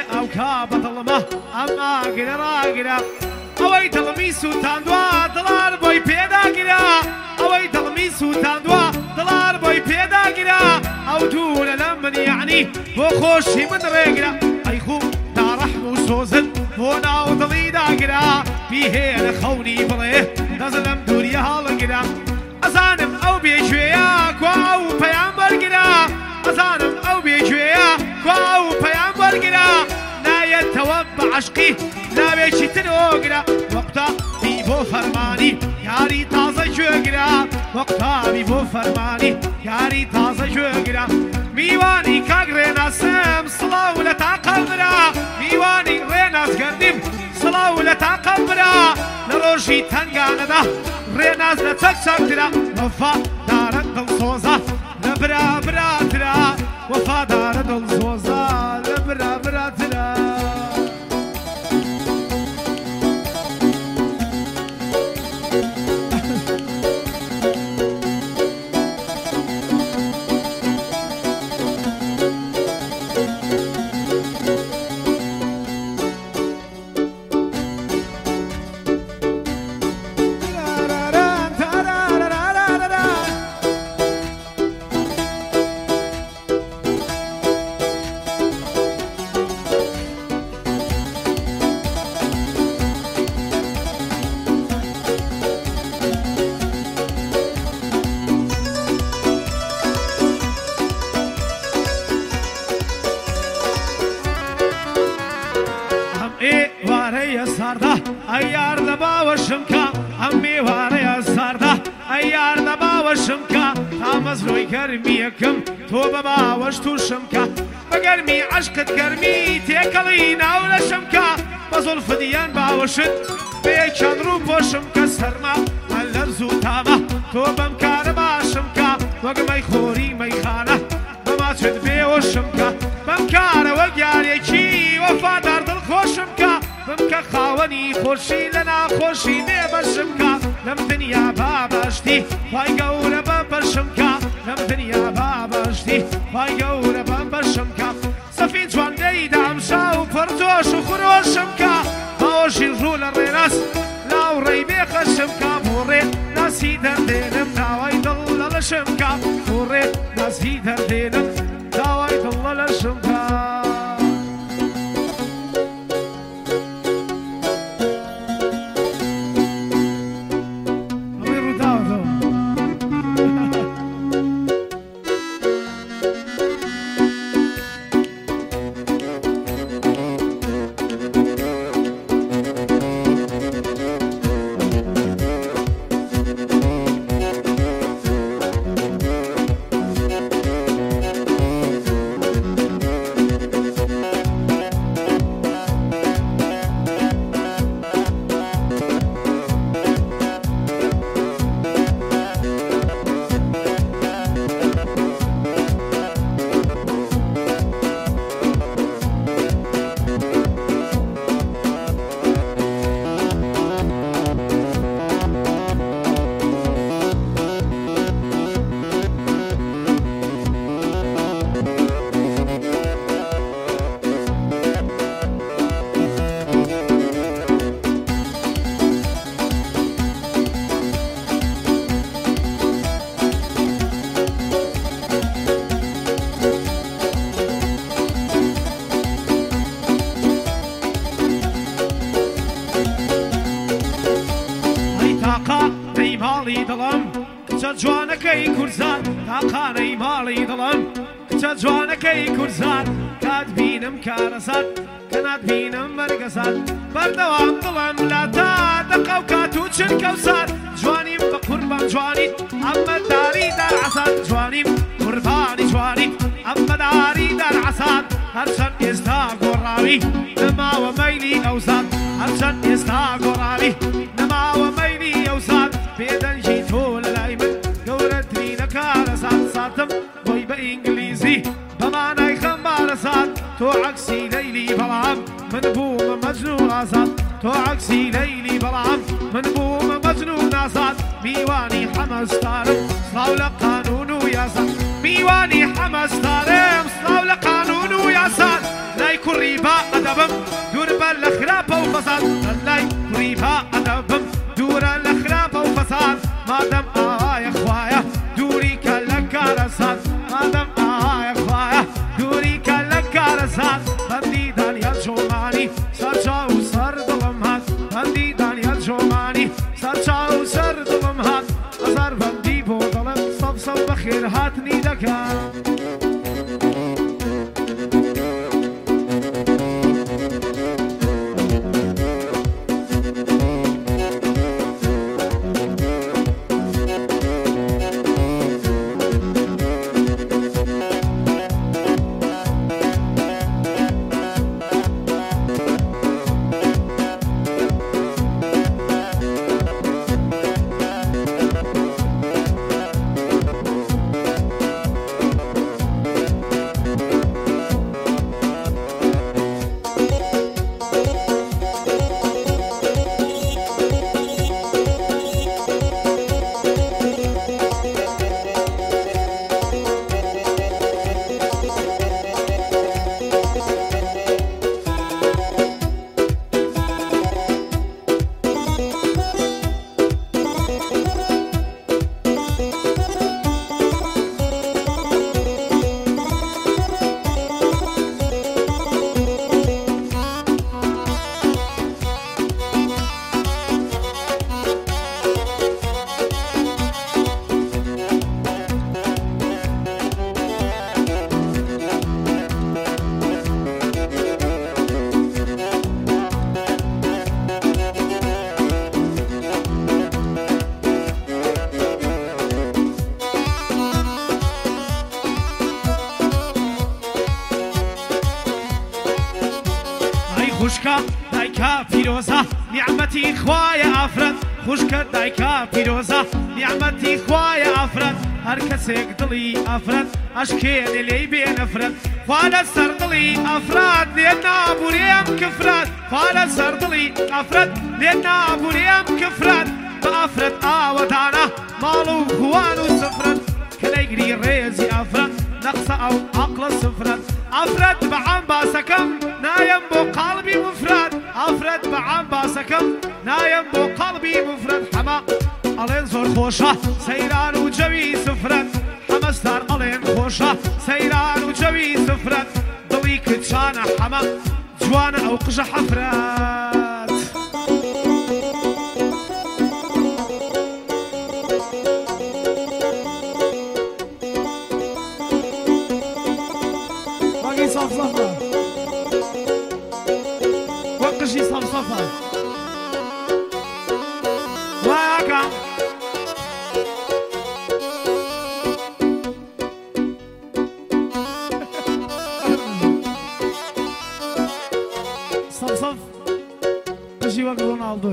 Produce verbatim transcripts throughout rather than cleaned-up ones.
ئەو کا بەدڵمە ئەمما گرە ڕاگرە ئەوەی دڵمی سووتاندووە دڵار بۆی پێداگرە ئەوەی دڵمی سووتاندووە دڵار بۆی پێداگرە ئەو دوورە لە من یعنی بۆ خۆشی من ڕێگرە ئەی خوو داڕەحم و سۆزن بۆ ناو دڵی داگرە بیهێنە خەونی بڵێ دەست لەم دووریە هەڵگرە ئەزانم ئەو بێگوێیە کوا ئەو پەیام وەرگرە ئەزانم ئەو بێگوێیە کوا ئەو پەیام وەرگرە نایەتەوە بە عەشقی ناوێکی تر ئۆگرە وەقتابی بۆ فەرمانی یاری تازە گوێگرە وەقتابی بۆ فەرمانی یاری تازە گوێگرە میوانی کاک ڕێناسم سڵاو لە تاقەڵ برا میوانی ڕێناسگەردیم سڵاو لە تاقەڵ برا لە ڕۆژی تەنگانەدا ڕێناز لە چەک چەکترا وەفادارە دڵسۆزە لە برا براترا وەفادارە دڵسۆزە لە برا براترا ئەیار لە باوەشمکە ئەم میوانەیە ساردا ئەیار لە باوەشمکە تا مەزرۆی گەرمیەکەم تۆ بە باوەش تووشمکە بە گەرمی عەشقت گەرمی تێکەڵی ناو لەشمکە بە زولفدیان باوەشت بێ چەند ڕوو پۆشمکە سەرما هەر لەرز و تامە تۆ بەم کارە باشمکە وەک مەی خۆری مەیخانە بەماچت بێوەشمکە بەم کارە وەک یارێکی وەفادار دڵخۆشمکە بمکە خاوەنی خۆشی لە ناخۆشی بێبەشمکە لەم دنیا بابەشتی خی گەورە بەبەشمکە لەم دنیا بابەشتی خی گەورە بەبەشمکە سەفی جوانگەی دامشا و پڕجۆش و خۆشمکە باوەشی ڕوو لە ڕێناس لاو ڕێی بێخەشمکە بۆ ڕێ ناسی دەردێنم داوای دڵ لە لەشمکە بۆ ڕێ ناسی دەردێنم داوای دڵ لە لەشمکە کچە جوانەکەی کورزان تاقانەی ماڵی دڵم کچە جوانەکەی کورزان کات بینم کارەسات کەنات بینم بەرگەسات بەردەوام دڵم لا تا دەقە و کات و چرکە و سات جوانیم بە قوربان جوانیت ئەمە داری دەرعەسات جوانیم قوربانی جوانیت ئەمە داری دەرعەسات هەرچەند ئێستا گۆڕاوی نەماوە مەیلی ئەوزات هەرچەند ئێستا گۆڕاوی نەماوە مەیلی ئەوزات بێدەنجی تۆ لە لای من گەورەترینە کارەسات ساتم بۆی بە ئینگلیزی بەمانای خەمبارەسات تۆ عەکسی لەیلی بەڵام من بوومە مەجنون ئازاد تۆ عەکسی لەیلی بەڵام من بوومە مەجنون ئازاد میوانی حەمەستارم سڵاو لە قانون و یاسا میوانی حەمەستارم سڵاو لە قانون و یاسا لاي كريبا أدبم دور بالخرابة وفساد لاي كريبا أدبم دور الخرابة وفساد ما دام آه يا خوايا دوري كلك رساد ما دام آه يا خوايا دوري كلك رساد بندي دانيال جوماني سرچا وسر دلم هات بندي دانيال جوماني سرچا وسر دلم هات أزار بندي بودلم صف صف بخير هاتني دكان خوشکا دایکا پیروزا نعمتی خوای افراد خوشکا دایکا پیروزا نعمتی خوای افراد هر کسیک دلی افراد اشکین لی بین افراد فال سر دلی افراد لینا بریم کفراد فال سر دلی افراد لینا بریم کفراد با افراد آودانا مالو خوانو سفراد کلیگری ریزی افراد نقص او عقل سفراد افراد بعم باسكم نايم بو قلبي مفرد افراد بعم باسكم نايم بو قلبي مفرد حما الين زور خوشه سيران وجوي سفرد حما ستار الين خوشه سيران وجوي سفرد ضوي كتشانه حما جوانا او قشه حفرات صفصفة وقشي صفصفة واقع صفصف قشي وقت رونالدو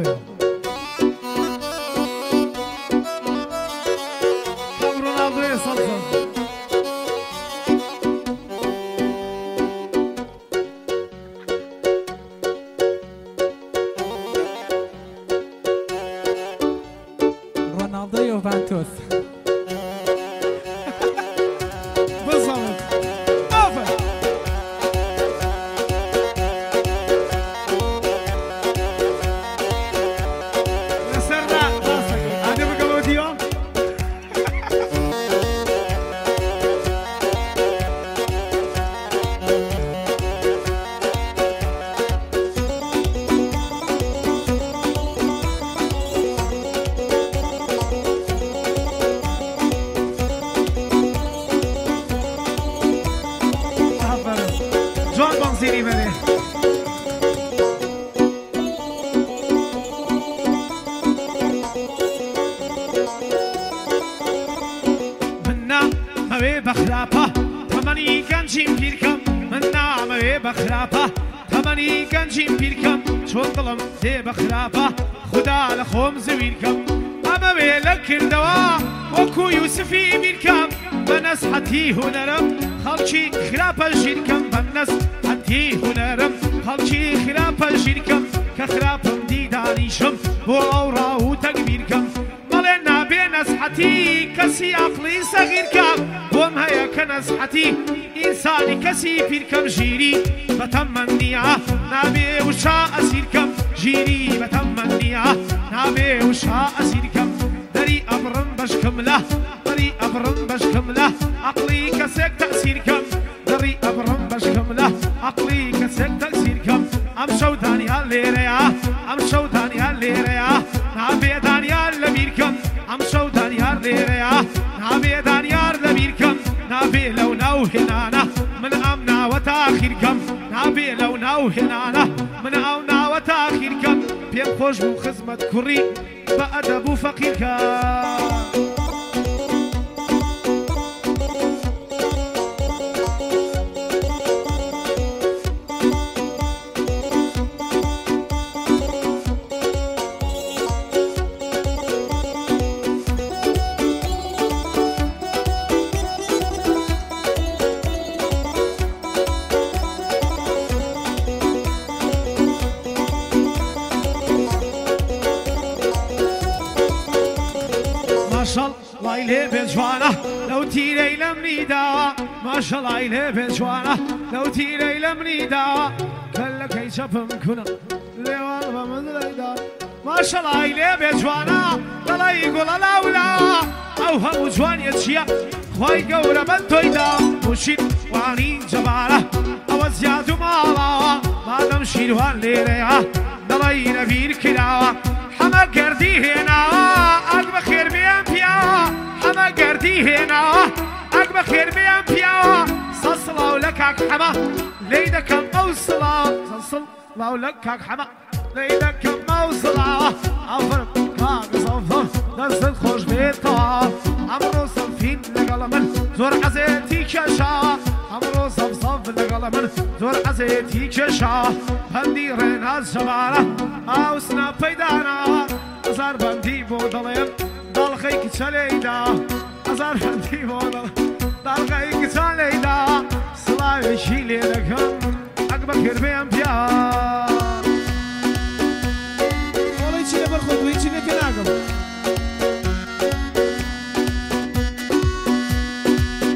كم رونالدو صفصف يوفنتوس بالضبط اوفر نسرنا راسك هذا بقى وديون سيري بني منا ما بي بخرابة تماني كان جيم بيركم منا ما بي بخرابة تماني كان جيم بيركم شو ظلم دي بخرابة خدا لخوم زويركم اما بي لكر دوا وكو يوسفي بيركم بنس حتي هنرم خلشي خرابة جيركم بنس حتي هنرم خلشي خرابة جيركم كخرابم ديدانيشم بو أورا وتكبيركم مالنا بنس حتي بيتي كسي عقلي صغير كم بوم هيا كنزحتي إنساني كسي في الكم جيري بتمنيها نابي وشاء أسير كم جيري بتمنيها نابي وشاء أسير كم دري أبرم بشكم له دري أبرم بشكم له عقلي كسيك تأثير كم دري أبرم بشكم له عقلي كسيك تأثير كم أم شوداني هالليريا أم شوداني هالليريا نابي دانيال لبيركم أم شوداني هالليريا نابي دانيال لبيركم نابي لو نو هنانا من أمنا وتاخيركم نابي لو نو هنانا من أمنا وتاخيركم بيم خوش بو خدمة كوري بأدب فقيركم ما إليه بجوانا لو تيري لمني داوا ما شاء الله إليه بجوانا لو تيري لمني داوا كلك يشبهم كنا ليوان بمدري دا ما شاء الله إليه بجوانا لا يقول لا ولا أو هم جوان يتشيا خواي قورا بنتوي دا مشير وانين جبارة أو زياد مالا ما نمشي وان ليريا دلي نبير كلاوا حما قردي هنا أقب خير بيان بيا حما قردي هنا أقب خير بيان بيا صصلا ولكك حما ليدك موصلا صصلا ولكك حما ليدك موصلا أفر كاك صفر دست خوش بيتا عمرو صفين لقلمن زور عزيتي كشا عمرو صف صف لقلمن زور عزيتي كشا هندي ريناز جبارة أو سنا بيدانا أزار بندي بودلين دال خيك تشليدا أزار بندي بودل دال خيك تشليدا سلاوي شيلي لكم أكبر كربيان بيا والله يشيل برخود ويشيل كناكم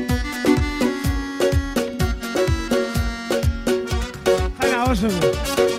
خلينا عوشهم